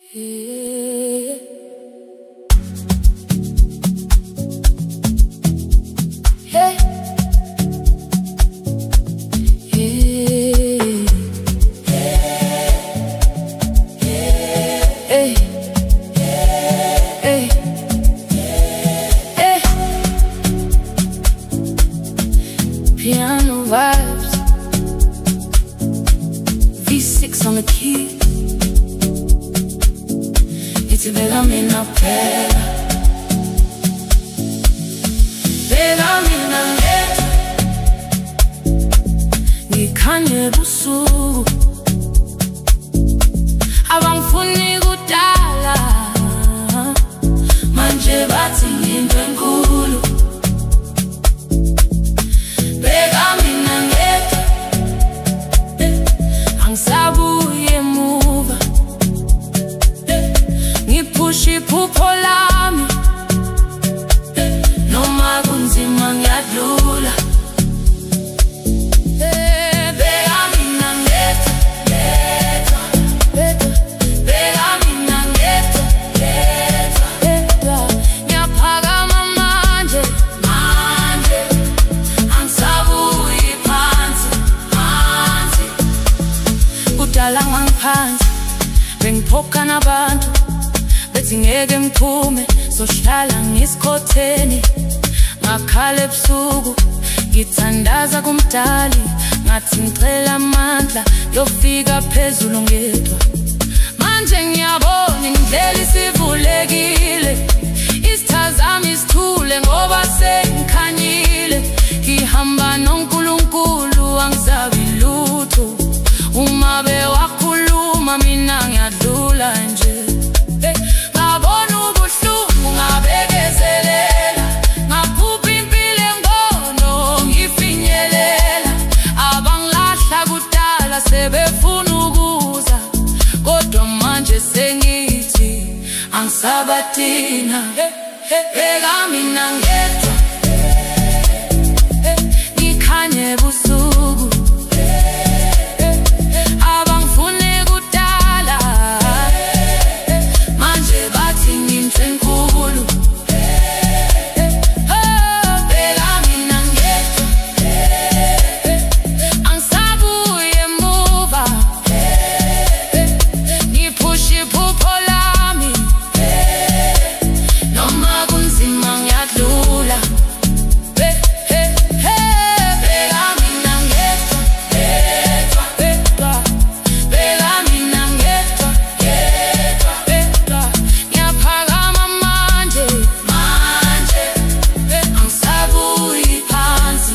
Hey, hey, hey, hey, hey, hey. Piano vibes, V6 on the key. Ithi beka mina phela, beka mina ngedwa, ngikhanye ebusuku, abangifuni kudala, manje bathi ngiyinto enkulu. Beka mina ngedwa, angisabuye emuva, ngiphusha iphupho lami, noma kunzima ngiyadlula. Beka mina ngedwa, beka mina ngedwa, ngiyaphakama manje, angisabuyi phansi. Kudala ngangiphansi, bengiphoka nabantu, bethi ngeke ngiphume, sohlala ngisikhotheni. Ngakhala ebusuku, ngithandaza kumdali, ngathi ngicela amandla yofika phezulu ngedwa. Manje ngiyabona indlela isivulekile, izitha zami zithule ngoba sengikhanyile. Ngihamba noNkulunkulu, angisabi lutho, uma bewakhuluma mina ngiyadlula nje. Ngabona ubuhlungu, ngabekezelela, ngaphupha impilo engono, ngifinyelela. Abangilahla kudala sebefuna ukuza, kodwa manje sengithi angisabathina. Beka mina ngedwa, ngikhanye ebusuku, abangifuni kudala, manje bathi ngiyinto enkulu. Beka mina ngedwa, angisabuye emuva, ngiphusha iphupho lami, noma kunzima ngiyadlula. Beka mina ngedwa, beka mina ngedwa, ngiyaphakama manje, angisabuyi phansi.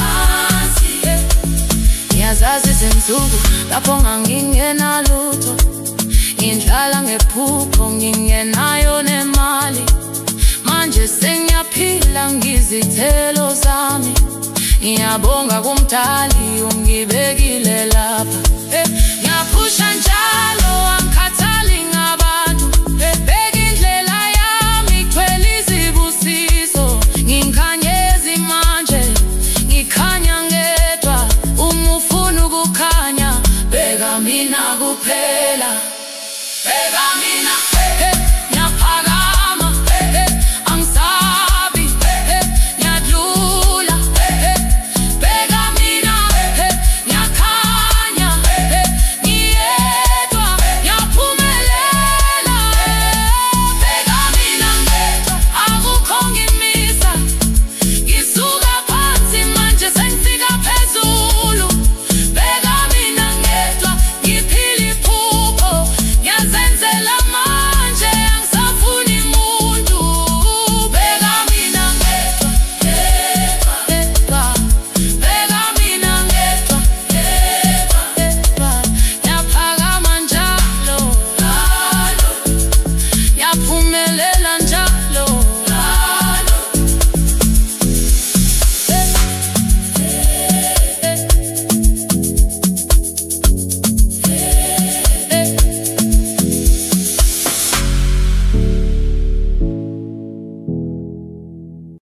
Ngiyazazi izinsuku lapho ngangingenalutho, ngindlala ngephupho, ngingenayo nemali. Manje sengiyaphila ngizithelo zami, ngiyabonga kumdali ungibekile lapha. Ngiyaphusha njalo, angikhathali ngabantu, beka indlela yami, ngithwele izibusiso. Ngikhanyezi manje, ngikhanya ngedwa, uma ufuna ukukhanya, beka mina kuphela. Beka mina.